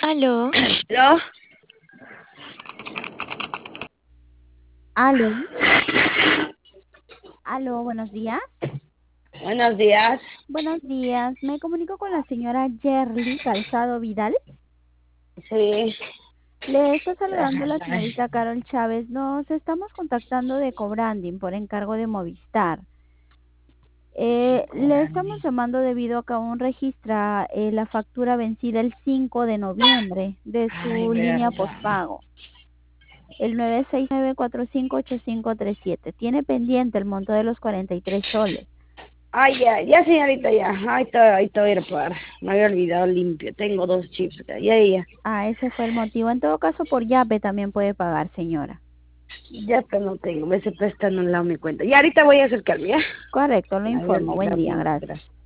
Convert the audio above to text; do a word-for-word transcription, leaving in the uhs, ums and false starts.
Aló, ¿Aló? Aló, aló, buenos días. Buenos días. Buenos días, me comunico con la señora Yerly Calzado Vidal. Sí. Le está saludando la señorita Carol Chávez. Nos estamos contactando de Cobranding por encargo de Movistar. Eh, le estamos llamando debido a que aún registra eh, la factura vencida el cinco de noviembre de Ay, su línea verdad. postpago, el nueve seis nueve cuatro cinco ocho cinco tres siete. Tiene pendiente el monto de los cuarenta y tres soles. Ay, ya, ya, señorita, ya. Ahí te, ahí te voy a ir a pagar. Me había olvidado limpio. Tengo dos chips acá. Ya, ya. Ah, ese fue el motivo. En todo caso, por Yape también puede pagar, señora. Ya, pero no tengo. Me se prestan un lado mi cuenta. Y ahorita voy a acercarme, ¿ya? Correcto, lo Me había informo. Buen olvidado día, limpio. gracias. Gracias.